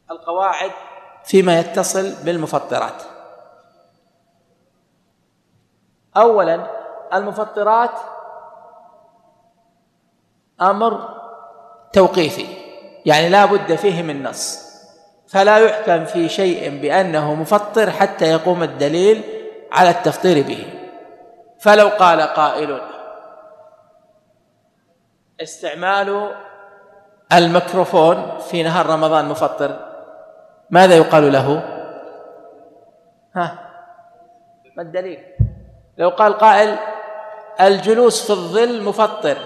القواعد فيما يتصل بالمفطرات. أولا، المفطرات أمر توقيفي، يعني لا بد فيه من نص، فلا يحكم في شيء بأنه مفطر حتى يقوم الدليل على التفطير به. فلو قال قائل: استعمال الميكروفون في نهار رمضان مفطر، ماذا يقال له؟ ما الدليل؟ لو قال قائل: الجلوس في الظل مفطر،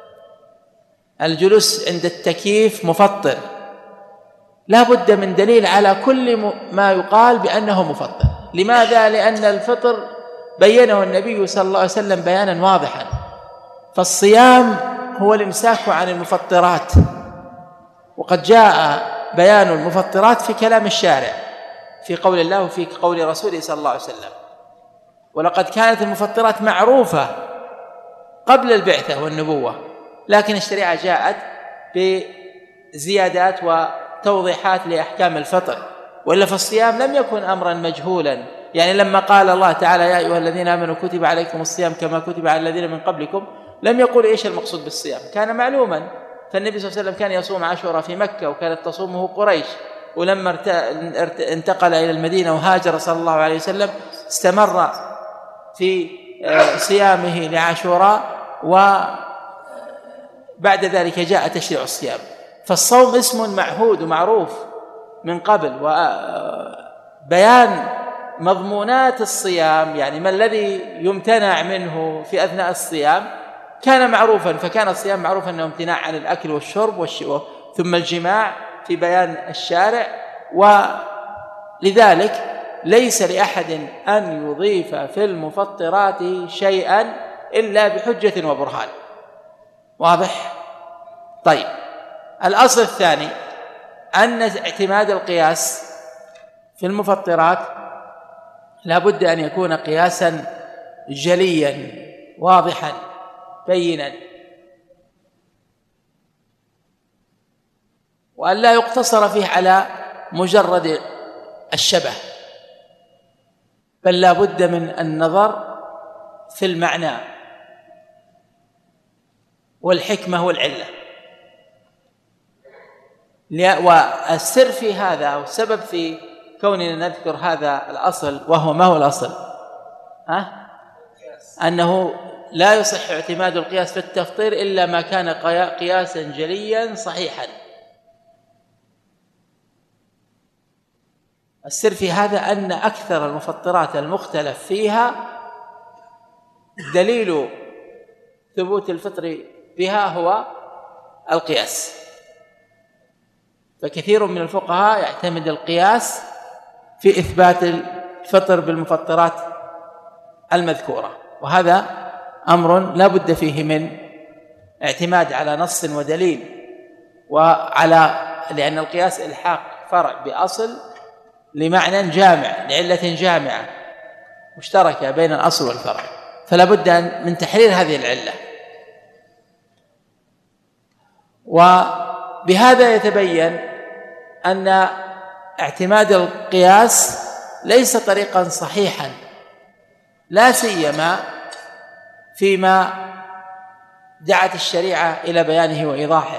الجلوس عند التكييف مفطر، لا بد من دليل على كل ما يقال بأنه مفطر. لماذا؟ لأن الفطر بينه النبي صلى الله عليه وسلم بيانا واضحا، فالصيام هو الإمساك عن المفطرات، وقد جاء بيان المفطرات في كلام الشارع في قول الله وفي قول رسوله صلى الله عليه وسلم. ولقد كانت المفطرات معروفة قبل البعثة والنبوة، لكن الشريعة جاءت بزيادات وتوضيحات لأحكام الفطر، وإلا فالصيام لم يكن أمرا مجهولا. يعني لما قال الله تعالى: يا أيها الذين آمنوا كتب عليكم الصيام كما كتب على الذين من قبلكم، لم يقول إيش المقصود بالصيام، كان معلوما. فالنبي صلى الله عليه وسلم كان يصوم عاشوراء في مكة، وكانت تصومه قريش، ولما انتقل إلى المدينة وهاجر صلى الله عليه وسلم استمر في صيامه لعاشوراء، وبعد ذلك جاء تشريع الصيام. فالصوم اسم معهود ومعروف من قبل، وبيان مضمونات الصيام، يعني ما الذي يمتنع منه في أثناء الصيام، كان معروفا. فكان الصيام معروفا أنه امتناع عن الأكل والشرب ثم الجماع في بيان الشارع، ولذلك ليس لأحد أن يضيف في المفطرات شيئا إلا بحجة وبرهان. واضح؟ طيب، الأصل الثاني أن اعتماد القياس في المفطرات لا بد أن يكون قياسا جليا واضحا بينا، وأن لا يقتصر فيه على مجرد الشبه، بل لا بد من النظر في المعنى والحكمة والعلة. والسر في هذا، أو السبب في كوننا نذكر هذا الأصل، وهو ما هو الأصل؟ أنه لا يصح اعتماد القياس في التفطير إلا ما كان قياسا جليا صحيحا. السر في هذا أن أكثر المفطرات المختلف فيها دليل ثبوت الفطر بها هو القياس، فكثير من الفقهاء يعتمد القياس في إثبات الفطر بالمفطرات المذكورة، وهذا أمر لا بد فيه من اعتماد على نص ودليل، لأن القياس إلحاق فرع بأصل لمعنى جامع، لعلة جامعة مشتركة بين الأصل والفرع، فلا بد من تحرير هذه العلة. وبهذا يتبين أن اعتماد القياس ليس طريقا صحيحا، لا سيما فيما دعت الشريعة إلى بيانه وإيضاحه.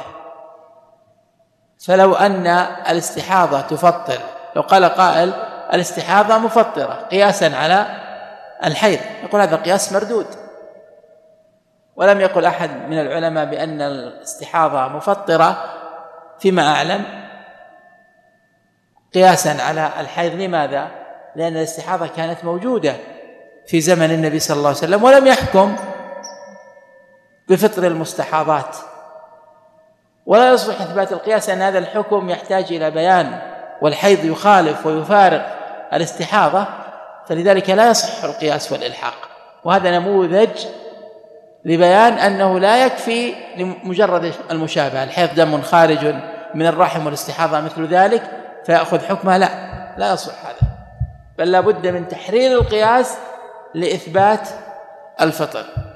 فلو أن الاستحاضة تفطر، لو قال قائل الاستحاضة مفطرة قياسا على الحيض، يقول هذا قياس مردود. ولم يقل أحد من العلماء بأن الاستحاضة مفطرة فيما أعلم قياسا على الحيض. لماذا؟ لأن الاستحاضة كانت موجودة في زمن النبي صلى الله عليه وسلم، ولم يحكم بفطر المستحاضات، ولا يصلح إثبات القياس أن هذا الحكم يحتاج إلى بيان، والحيض يخالف ويفارق الاستحاضة، فلذلك لا يصح القياس والإلحاق. وهذا نموذج لبيان أنه لا يكفي لمجرد المشابهة، الحيض دم خارج من الرحم والاستحاضة مثل ذلك فيأخذ حكمها، لا يصح هذا، بل لا بد من تحرير القياس لإثبات الفطر.